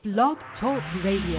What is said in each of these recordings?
Blog Talk Radio.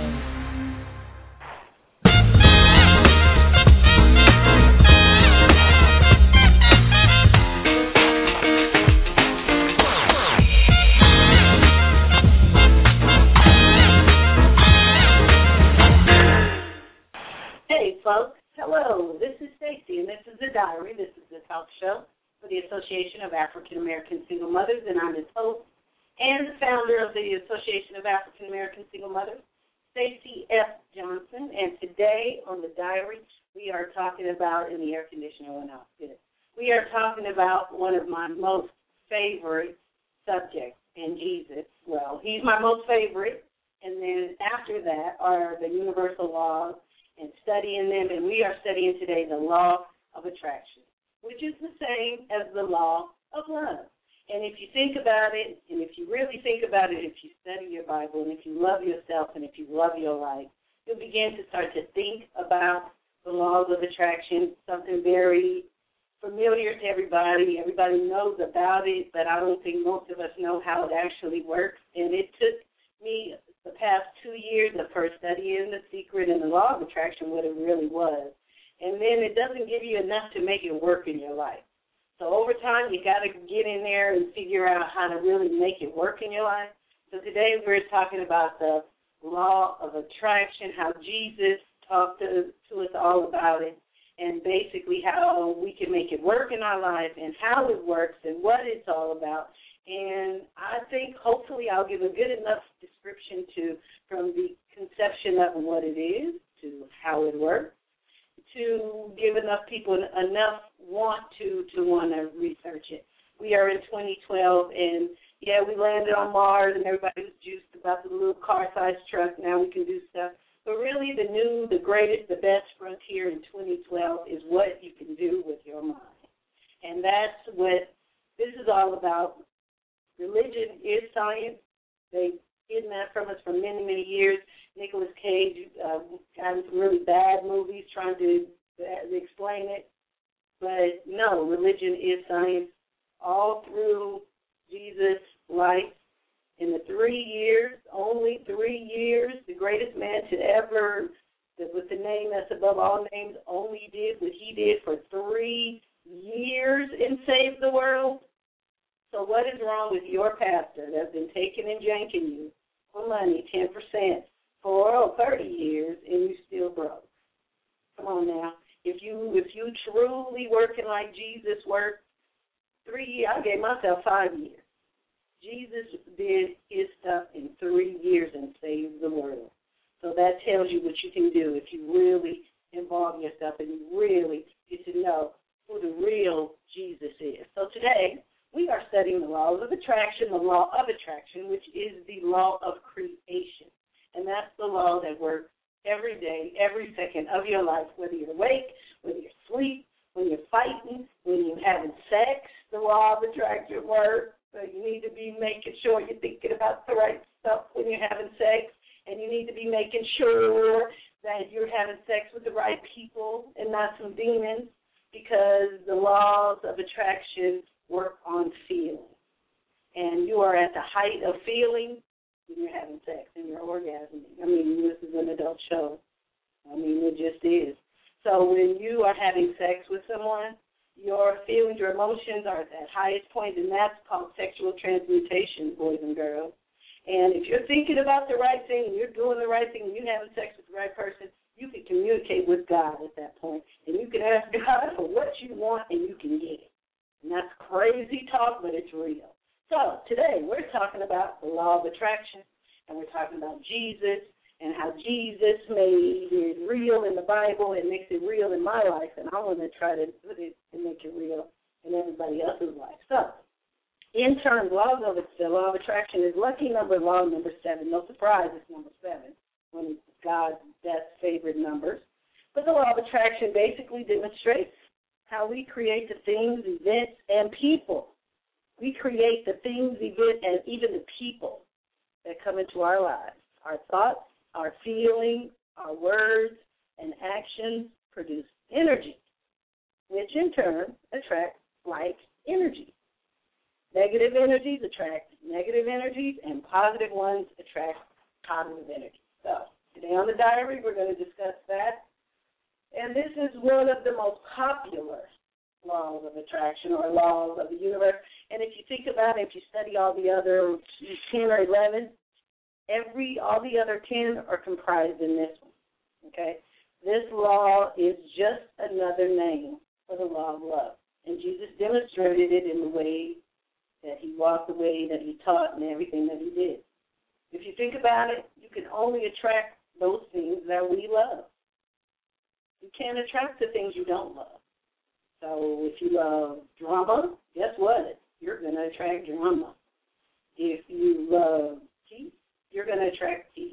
Hey folks, hello, this is Stacy and this is The Diary. This is the talk show for the Association of African American Single Mothers, and I'm its host and the founder of the Association of African American Single Mothers, Stacy F. Johnson. And today on The Diary, we are talking about, and the air conditioner went off, we are talking about one of my most favorite subjects in Jesus. Well, he's my most favorite, and then after that are the universal laws and studying them, and we are studying today the law of attraction, which is the same as the law of love. And if you think about it, and if you really think about it, if you study your Bible, and if you love yourself, and if you love your life, you'll begin to start to think about the laws of attraction, something very familiar to everybody. Everybody knows about it, but I don't think most of us know how it actually works. And it took me the past 2 years of first studying the secret and the law of attraction, what it really was. And then it doesn't give you enough to make it work in your life. So over time, you got to get in there and figure out how to really make it work in your life. So today we're talking about the law of attraction, how Jesus talked to us all about it, and basically how we can make it work in our life and how it works and what it's all about. And I think hopefully I'll give a good enough description from the conception of what it is to how it works, to give enough people enough want to research it. We are in 2012, and yeah, we landed on Mars, and everybody was juiced about the little car-sized truck. Now we can do stuff. But really the new, the greatest, the best frontier in 2012 is what you can do with your mind. And that's what this is all about. Religion is science. They've hidden that from us for many, many years. Nicolas Cage got in some really bad movies trying to explain it. But no, religion is science. All through Jesus' life, in the 3 years, only 3 years, the greatest man to ever, with the name that's above all names, only did what he did for 3 years and saved the world. So what is wrong with your pastor that's been taking and janking you for money, 10%, for 30 years, and you still broke? Come on now. If you truly working like Jesus worked, 3 years, I gave myself 5 years. Jesus did his stuff in 3 years and saved the world. So that tells you what you can do if you really involve yourself and you really get to know who the real Jesus is. So today, we are studying the laws of attraction, the law of attraction, which is the law of creation. And that's the law that works every day, every second of your life, whether you're awake, whether you're asleep, when you're fighting, when you're having sex, the law of attraction works. So you need to be making sure you're thinking about the right stuff when you're having sex, and you need to be making sure that you're having sex with the right people and not some demons, because the laws of attraction work on feeling. And you are at the height of feeling when you're having sex and you're orgasming. I mean, this is an adult show. I mean, it just is. So when you are having sex with someone, your feelings, your emotions are at that highest point, and that's called sexual transmutation, boys and girls. And if you're thinking about the right thing, and you're doing the right thing, and you're having sex with the right person, you can communicate with God at that point, and you can ask God for what you want, and you can get it. And that's crazy talk, but it's real. So today we're talking about the law of attraction, and we're talking about Jesus and how Jesus made it real in the Bible and makes it real in my life, and I want to try to put it and make it real in everybody else's life. So in terms, the law of attraction is lucky number, law number 7. No surprise, it's number 7, one of God's best favorite numbers. But the law of attraction basically demonstrates how we create the things, events, and people. We create the things, events, and even the people that come into our lives. Our thoughts, our feelings, our words, and actions produce energy, which in turn attracts like energy. Negative energies attract negative energies, and positive ones attract positive energy. So today on the diary, we're going to discuss that. And this is one of the most popular laws of attraction or laws of the universe. And if you think about it, if you study all the other 10 or 11, all the other 10 are comprised in this one, okay? This law is just another name for the law of love. And Jesus demonstrated it in the way that he walked, the way that he taught, and everything that he did. If you think about it, you can only attract those things that we love. You can't attract the things you don't love. So if you love drama, guess what? You're going to attract drama. If you love peace, you're going to attract peace.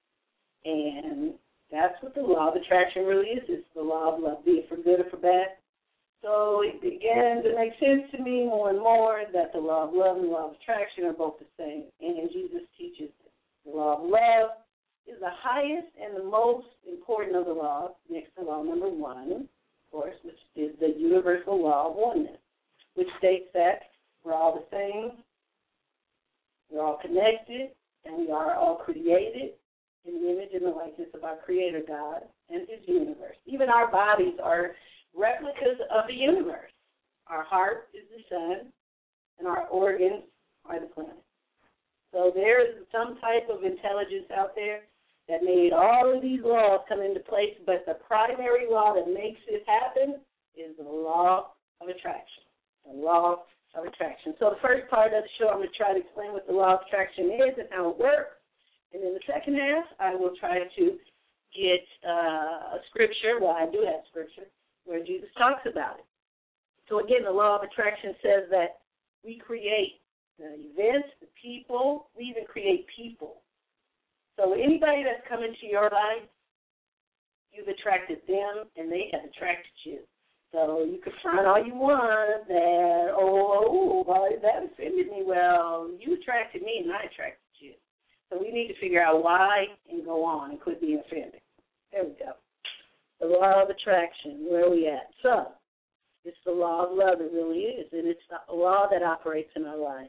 And that's what the law of attraction really is. It's the law of love, be it for good or for bad. So it began to make sense to me more and more that the law of love and the law of attraction are both the same. And Jesus teaches it. The law of love is the highest and the most important of the laws, next to law number 1, of course, which is the universal law of oneness, which states that we're all the same, we're all connected, and we are all created in the image and the likeness of our Creator God and His universe. Even our bodies are replicas of the universe. Our heart is the sun, and our organs are the planet. So there is some type of intelligence out there that made all of these laws come into place, but the primary law that makes this happen is the law of attraction. The law of attraction. So the first part of the show, I'm going to try to explain what the law of attraction is and how it works. And in the second half, I will try to get a scripture. Well, I do have scripture where Jesus talks about it. So again, the law of attraction says that we create the events, the people, we even create people. So anybody that's come into your life, you've attracted them, and they have attracted you. So you can find all you want that, that offended me. Well, you attracted me, and I attracted you. So we need to figure out why and go on and quit being offended. There we go. The law of attraction, where are we at? So it's the law of love, it really is, and it's the law that operates in our life.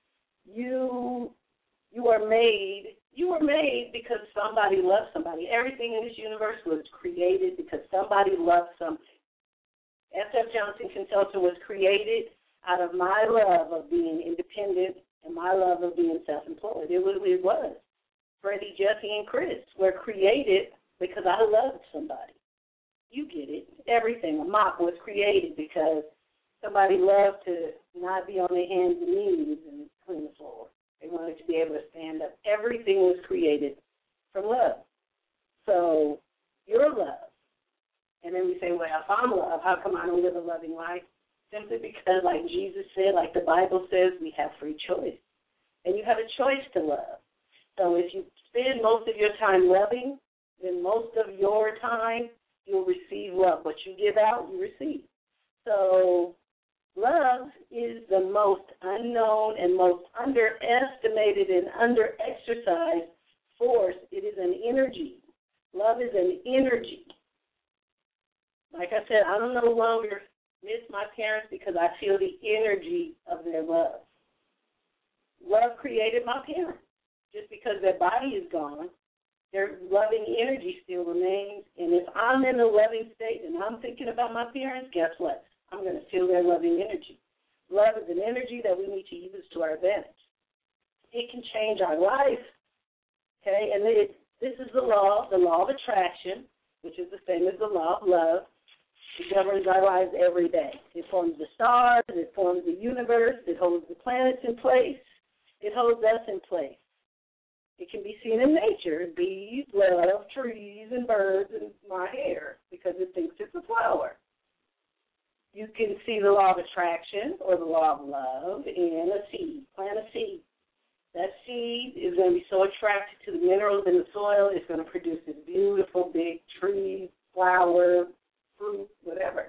You were made because somebody loved somebody. Everything in this universe was created because somebody loved something. S.F. Johnson Consulting was created out of my love of being independent and my love of being self-employed. It was. Freddie, Jesse, and Chris were created because I loved somebody. You get it. Everything. A mop was created because somebody loved to not be on their hands and knees and clean the floor. They wanted to be able to stand up. Everything was created from love. So you're love. And then we say, well, if I'm love, how come I don't live a loving life? Simply because, like Jesus said, like the Bible says, we have free choice. And you have a choice to love. So if you spend most of your time loving, then most of your time you'll receive love. What you give out, you receive. So love is the most unknown and most underestimated and underexercised force. It is an energy. Love is an energy. Like I said, I don't no longer miss my parents because I feel the energy of their love. Love created my parents. Just because their body is gone, their loving energy still remains. And if I'm in a loving state and I'm thinking about my parents, guess what? I'm going to feel their loving energy. Love is an energy that we need to use to our advantage. It can change our life, okay? And this is the law of attraction, which is the same as the law of love. It governs our lives every day. It forms the stars. It forms the universe. It holds the planets in place. It holds us in place. It can be seen in nature, bees, love, trees, and birds, and my hair, because it thinks it's a flower. You can see the law of attraction or the law of love in a seed. Plant a seed. That seed is going to be so attracted to the minerals in the soil, it's going to produce this beautiful big tree, flower, fruit, whatever.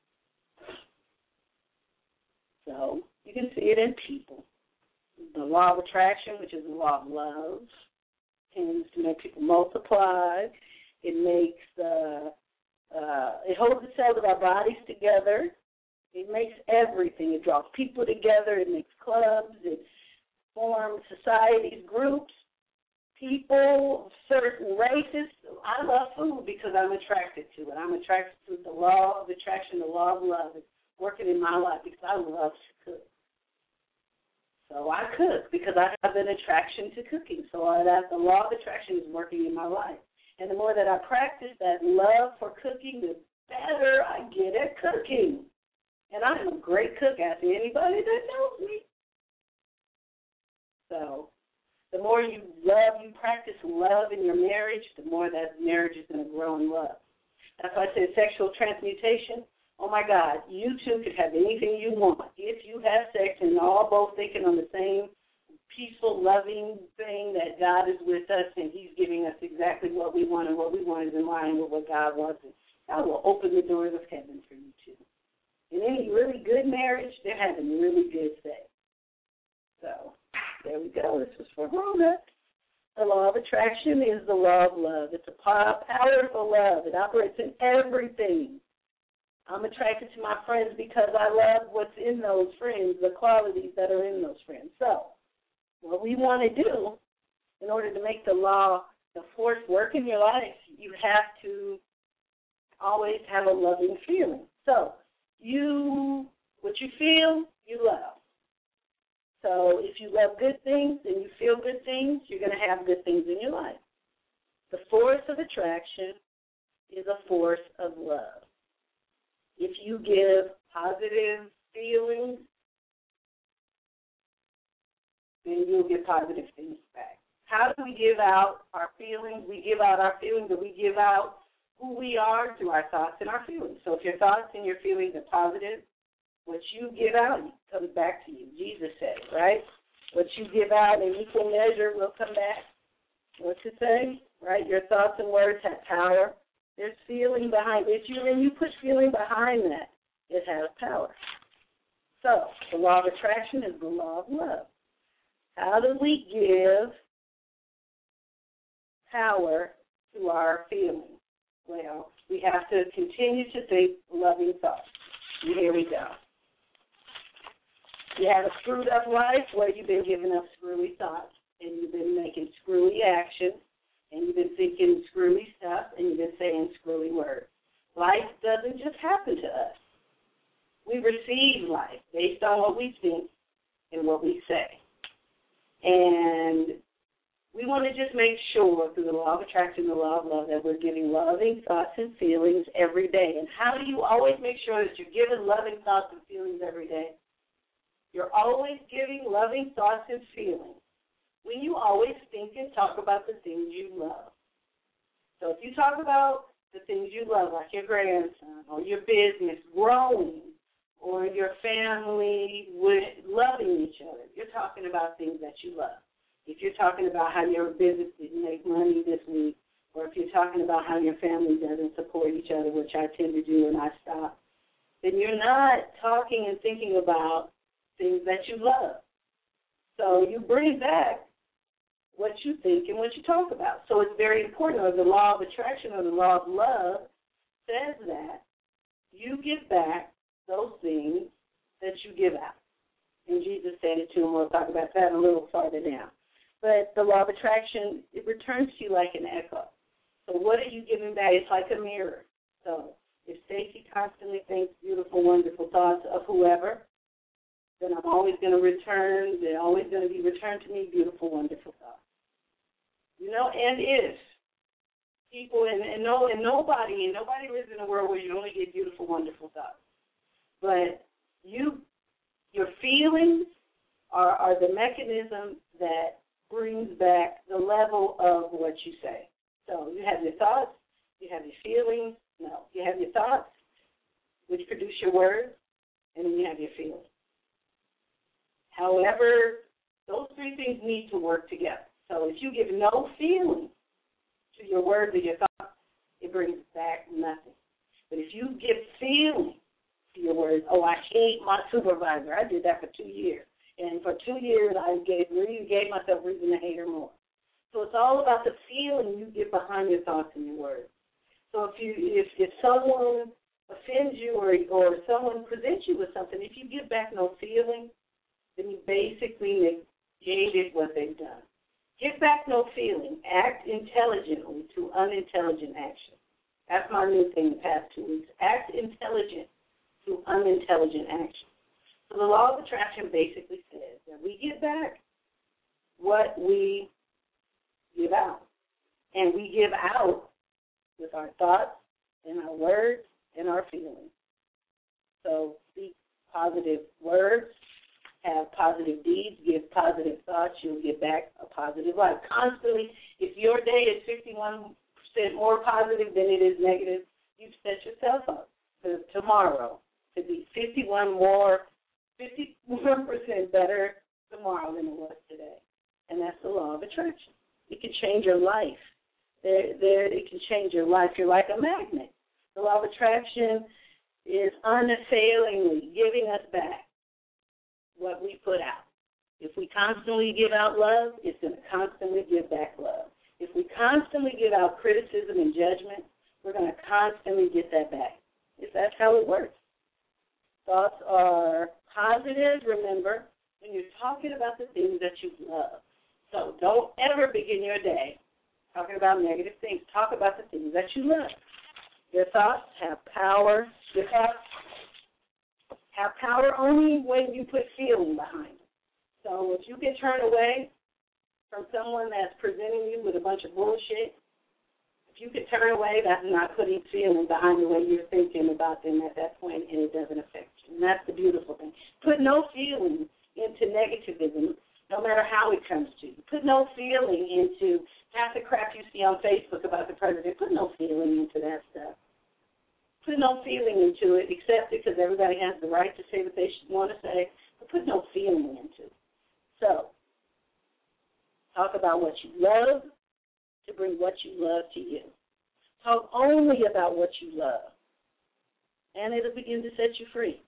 So you can see it in people. The law of attraction, which is the law of love, tends to make people multiply. It makes it holds the cells of our bodies together. It makes everything. It draws people together. It makes clubs. It forms societies, groups. people, certain races. I love food because I'm attracted to it. I'm attracted to the law of attraction, the law of love. It's working in my life because I love to cook. So I cook because I have an attraction to cooking. So the law of attraction is working in my life. And the more that I practice that love for cooking, the better I get at cooking. And I'm a great cook, ask anybody that knows me. So the more you practice love in your marriage, the more that marriage is going to grow in love. That's why I say sexual transmutation. Oh, my God, you two could have anything you want. If you have sex and all both thinking on the same peaceful, loving thing that God is with us and he's giving us exactly what we want, and what we want is in line with what God wants, God will open the doors of heaven for you two. In any really good marriage, they're having really good sex. So there we go. This was for Rhonda. The law of attraction is the law of love. It's a powerful love. It operates in everything. I'm attracted to my friends because I love what's in those friends, the qualities that are in those friends. So what we want to do in order to make the law, the force work in your life, you have to always have a loving feeling. So what you feel, you love. So if you love good things and you feel good things, you're going to have good things in your life. The force of attraction is a force of love. If you give positive feelings, then you'll get positive things back. How do we give out our feelings? We give out our feelings, but we give out who we are through our thoughts and our feelings. So if your thoughts and your feelings are positive, what you give out comes back to you. Jesus said, right? What you give out in equal measure will come back. What's it say? Right? Your thoughts and words have power. There's feeling behind it. When you put feeling behind that, it has power. So the law of attraction is the law of love. How do we give power to our feelings? Well, we have to continue to think loving thoughts. And here we go. You have a screwed up life where you've been giving up screwy thoughts, and you've been making screwy actions, and you've been thinking screwy stuff, and you've been saying screwy words. Life doesn't just happen to us. We receive life based on what we think and what we say. And we want to just make sure through the law of attraction, the law of love, that we're giving loving thoughts and feelings every day. And how do you always make sure that you're giving loving thoughts and feelings every day? You're always giving loving thoughts and feelings when you always think and talk about the things you love. So if you talk about the things you love, like your grandson or your business growing or your family loving each other, you're talking about things that you love. If you're talking about how your business didn't make money this week, or if you're talking about how your family doesn't support each other, which I tend to do and I stop, then you're not talking and thinking about things that you love. So you bring back what you think and what you talk about. So it's very important, or the law of attraction or the law of love says that you give back those things that you give out. And Jesus said it too, and we'll talk about that a little farther down. But the law of attraction, it returns to you like an echo. So what are you giving back? It's like a mirror. So if Stacy constantly thinks beautiful, wonderful thoughts of whoever, then I'm always going to return. They're always going to be returned to me beautiful, wonderful thoughts. You know, and if people, nobody lives in a world where you only get beautiful, wonderful thoughts. But your feelings are the mechanism that brings back the level of what you say. So you have your thoughts, you have your feelings. No, you have your thoughts, which produce your words, and then you have your feelings. However, those three things need to work together. So if you give no feeling to your words or your thoughts, it brings back nothing. But if you give feeling to your words, oh, I hate my supervisor. I did that for 2 years. And for 2 years, I really gave myself reason to hate her more. So it's all about the feeling you get behind your thoughts and your words. So if someone offends you or someone presents you with something, if you give back no feeling, then you basically negated what they've done. Give back no feeling. Act intelligently to unintelligent action. That's my new thing the past 2 weeks. Act intelligent to unintelligent action. So the law of attraction basically says that we give back what we give out. And we give out with our thoughts and our words and our feelings. So speak positive words, have positive deeds, give positive thoughts, you'll get back a positive life. Constantly, if your day is 51% more positive than it is negative, you've set yourself up for tomorrow to be 51% better tomorrow than it was today. And that's the law of attraction. It can change your life. It can change your life. You're like a magnet. The law of attraction is unfailingly giving us back what we put out. If we constantly give out love, it's going to constantly give back love. If we constantly give out criticism and judgment, we're going to constantly get that back. That's how it works. Thoughts are positive, remember, when you're talking about the things that you love. So don't ever begin your day talking about negative things. Talk about the things that you love. Your thoughts have power. Your thoughts have power only when you put feeling behind them. So if you get turned away from someone that's presenting you with a bunch of bullshit, if you can turn away, that's not putting feeling behind the way you're thinking about them at that point, and it doesn't affect you. And that's the beautiful thing. Put no feeling into negativism, no matter how it comes to you. Put no feeling into half the crap you see on Facebook about the president. Put no feeling into that stuff. Put no feeling into it, except because everybody has the right to say what they should want to say, but put no feeling into it. So, talk about what you love to bring what you love to you. Talk only about what you love, and it'll begin to set you free.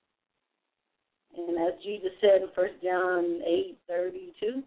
And as Jesus said in 1 John 8:32,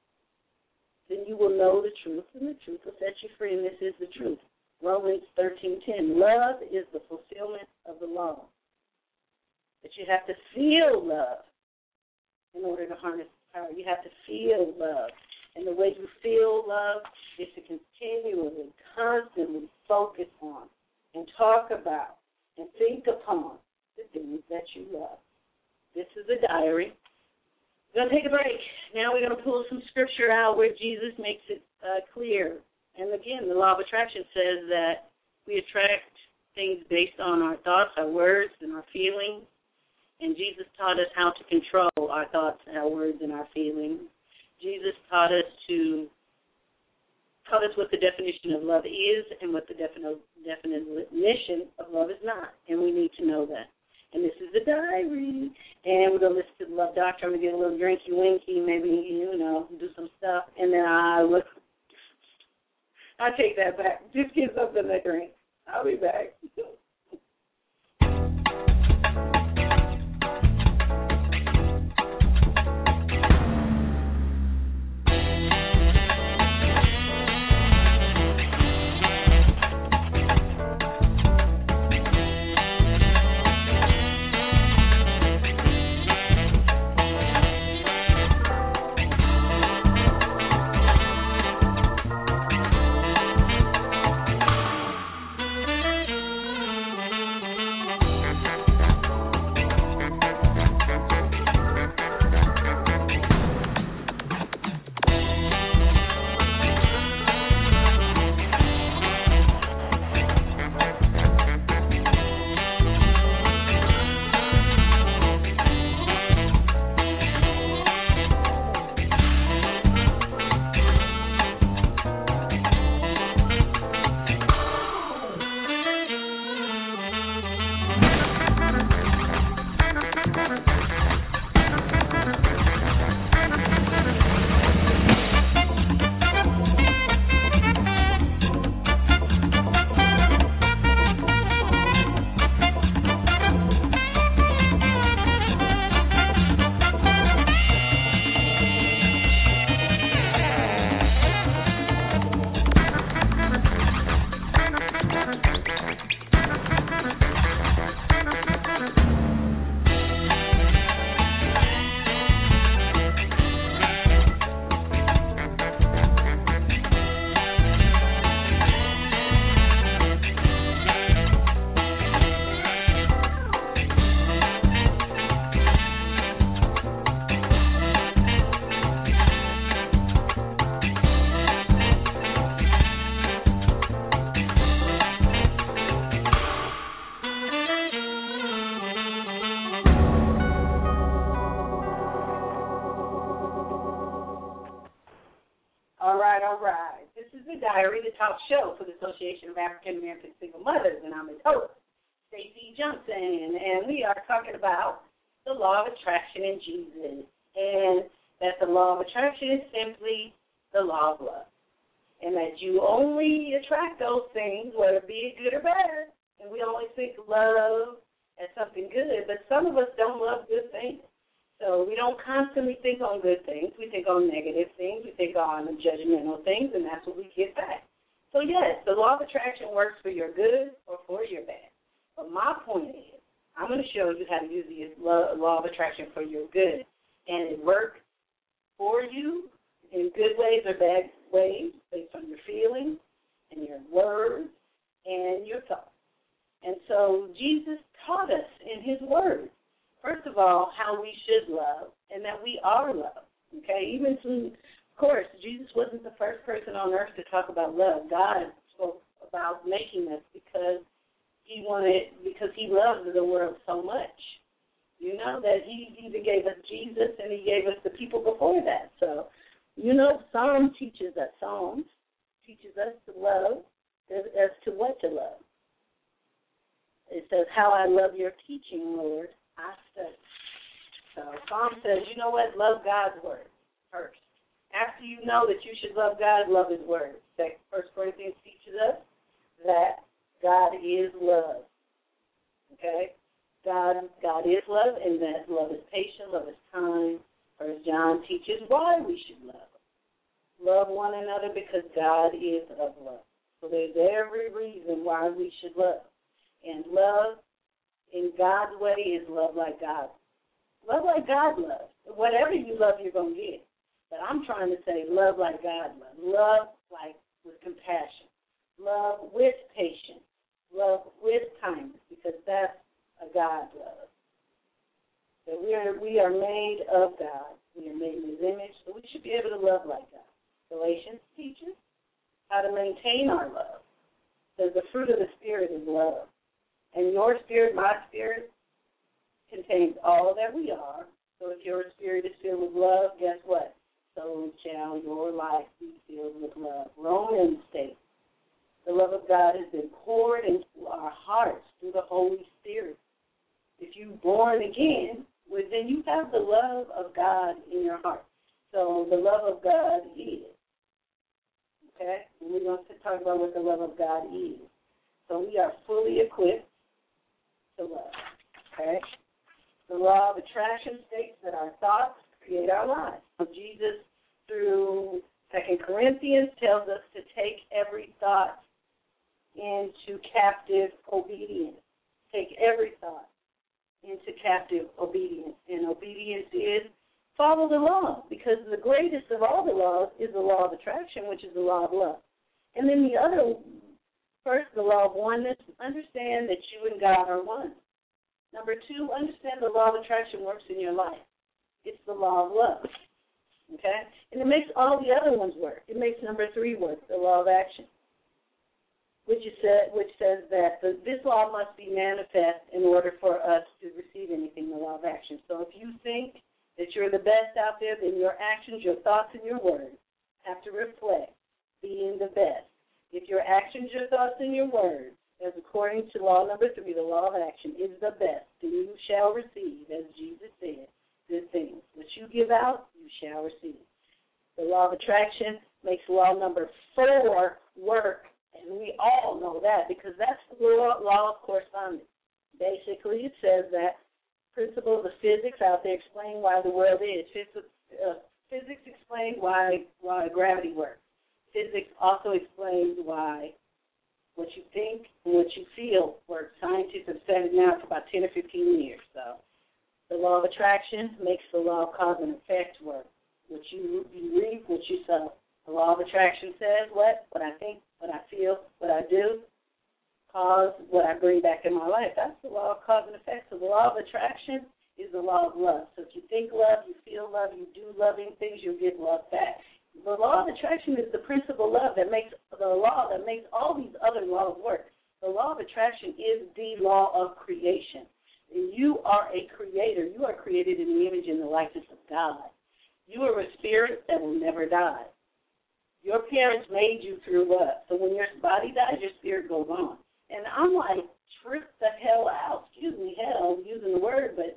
then you will know the truth, and the truth will set you free, and this is the truth. Romans 13:10, love is the fulfillment of the law. But you have to feel love in order to harness the power. You have to feel love. And the way you feel love is to continually, constantly focus on and talk about and think upon the things that you love. This is a diary. We're going to take a break. Now we're going to pull some scripture out where Jesus makes it clear. And again, the law of attraction says that we attract things based on our thoughts, our words, and our feelings. And Jesus taught us how to control our thoughts, our words, and our feelings. Jesus taught us what the definition of love is and what the definition of love is not. And we need to know that. And this is the diary. And we're going to listen to the Love Doctor. I'm going to get a little drinky-winky, maybe, do some stuff. And then I take that back. Just get something to drink. I'll be back. is The Diary, the talk show for the Association of African American Single Mothers, and I'm its host, Stacey Johnson, and we are talking about the law of attraction in Jesus, and that the law of attraction is simply the law of love, and that you only attract those things, whether it be good or bad, and we always think love as something good, but some of us don't love good things. So we don't constantly think on good things. We think on negative things. We think on judgmental things, and that's what we get back. So, yes, the law of attraction works for your good or for your bad. But my point is, I'm going to show you how to use the law of attraction for your good. And it works for you in good ways or bad ways based on your feelings and your words and your thoughts. And so Jesus taught us in his word, first of all, how we should love and that we are loved. Okay, even to, of course, Jesus wasn't the first person on earth to talk about love. God spoke about making us because he loved the world so much. You know, that he even gave us Jesus and he gave us the people before that. So, you know, Psalms teaches us to love as to what to love. It says, how I love your teaching, Lord, I study. So Psalm says, you know what? Love God's word first. After you know that you should love God, love his word. 1 Corinthians teaches us that God is love. Okay? God is love, and that love is patient, love is kind. 1 John teaches why we should love. Love one another because God is of love. So there's every reason why we should love. And love in God's way is love like God. Love like God loves. Whatever you love, you're going to get. But I'm trying to say love like God loves. Love like with compassion. Love with patience. Love with kindness, because that's a God love. So we are made of God. We are made in his image, so we should be able to love like God. Galatians teaches how to maintain our love. So the fruit of the Spirit is love. And your spirit, my spirit, contains all that we are. So if your spirit is filled with love, guess what? So shall your life be filled with love. Romans states, the love of God has been poured into our hearts through the Holy Spirit. If you're born again, well, then you have the love of God in your heart. So the love of God is. Okay? And we're going to talk about what the love of God is. So we are fully equipped to love. Okay? The law of attraction states that our thoughts create our lives. So Jesus, through 2 Corinthians, tells us to take every thought into captive obedience. Take every thought into captive obedience. And obedience is follow the law, because the greatest of all the laws is the law of attraction, which is the law of love. And then the other, first, the law of oneness. Understand that you and God are one. Number two, understand the law of attraction works in your life. It's the law of love. Okay? And it makes all the other ones work. It makes number three work, the law of action, which says that this law must be manifest in order for us to receive anything, the law of action. So if you think that you're the best out there, then your actions, your thoughts, and your words have to reflect being the best. If your actions, your thoughts, and your words, as according to law number three, the law of action, is the best, then you shall receive, as Jesus said, good things. What you give out, you shall receive. The law of attraction makes law number 4 work, and we all know that because that's the law of correspondence. Basically, it says that principles of physics out there explain why the world is. Physics explains why gravity works. Physics also explains why what you think and what you feel works. Scientists have said it now for about 10 or 15 years. So the law of attraction makes the law of cause and effect work. What you reap, what you sow. The law of attraction says what? What I think, what I feel, what I do, cause what I bring back in my life. That's the law of cause and effect. So the law of attraction is the law of love. So if you think love, you feel love, you do loving things, you'll get love back. The law of attraction is the principle of love that makes the law that makes all these other laws work. The law of attraction is the law of creation. And you are a creator. You are created in the image and the likeness of God. You are a spirit that will never die. Your parents made you through up. So when your body dies, your spirit goes on. And I'm like, trip the hell out. Excuse me, hell, I'm using the word, but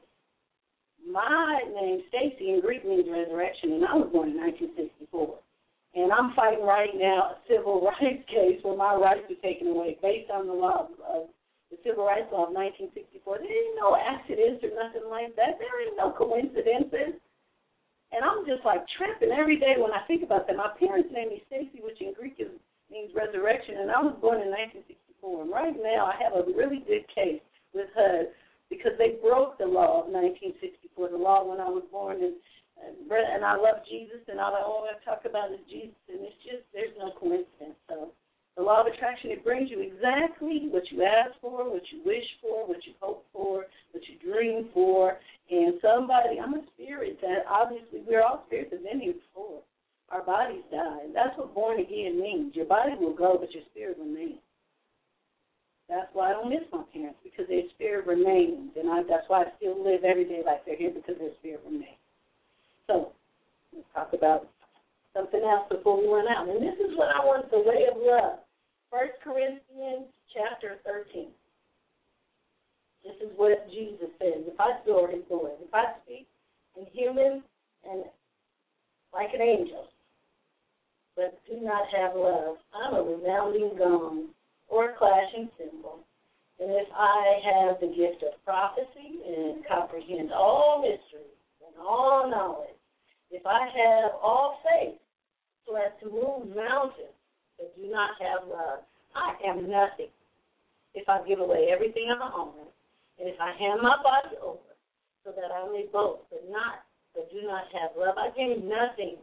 my name, Stacy, in Greek means resurrection, and I was born in 1964. And I'm fighting right now a civil rights case where my rights are taken away based on the law of the Civil Rights Law of 1964. There ain't no accidents or nothing like that. There ain't no coincidences. And I'm just like tripping every day when I think about that. My parents named me Stacy, which in Greek means resurrection, and I was born in 1964. And right now I have a really good case with HUD because they broke the law of 1964, the law when I was born, and I love Jesus, and all I want to talk about is Jesus, and it's just, there's no coincidence. So the law of attraction, it brings you exactly what you ask for, what you wish for, what you hope for, what you dream for. And somebody, I'm a spirit that obviously we're all spirits that have been here before. Our bodies die. That's what born again means. Your body will go, but your spirit remains. That's why I don't miss my parents, because their spirit remains. And that's why I still live every day like they're here, because their spirit remains. So let's talk about something else before we run out. And this is what I want, the way of love. 1 Corinthians chapter 13. This is what Jesus says. If I speak in human and like an angel, but do not have love, I'm a resounding gong or a clashing cymbal. And if I have the gift of prophecy and comprehend all mysteries and all knowledge, if I have all faith so as to move mountains, but do not have love, I am nothing. If I give away everything I own, and if I hand my body over so that I may boast, but do not have love, I gain nothing.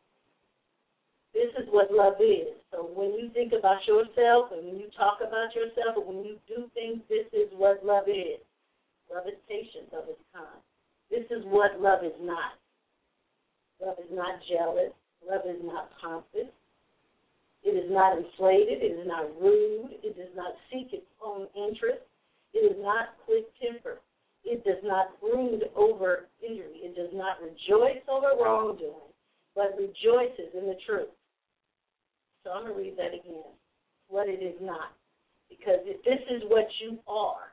This is what love is. So when you think about yourself, and when you talk about yourself, and when you do things, this is what love is. Love is patient, love is kind. This is what love is not. Love is not jealous. Love is not pompous. It is not inflated. It is not rude. It does not seek its own interest. It is not quick-tempered. It does not brood over injury. It does not rejoice over wrongdoing, but rejoices in the truth. So I'm going to read that again, what it is not. Because if this is what you are,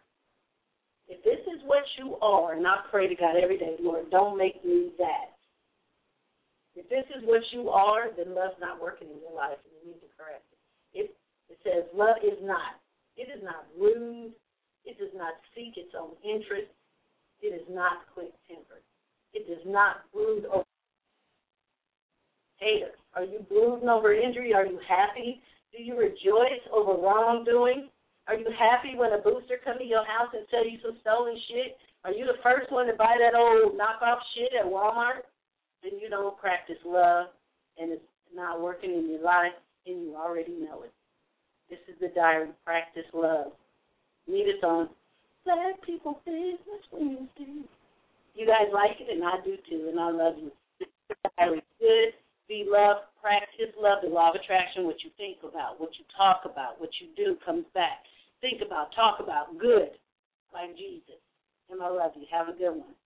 and I pray to God every day, Lord, don't make me that. If this is what you are, then love's not working in your life, and you need to correct it. It says love is not. It is not rude. It does not seek its own interest. It is not quick-tempered. It does not brood over haters. Are you brooding over injury? Are you happy? Do you rejoice over wrongdoing? Are you happy when a booster comes to your house and sell you some stolen shit? Are you the first one to buy that old knockoff shit at Walmart? Then you don't practice love, and it's not working in your life, and you already know it. This is the diary. Practice love. Meet us on Black People Business Wednesday. You guys like it, and I do too, and I love you. This is the diary. Good, be love, practice love, the law of attraction. What you think about, what you talk about, what you do comes back. Think about, talk about, good, like Jesus. And I love you. Have a good one.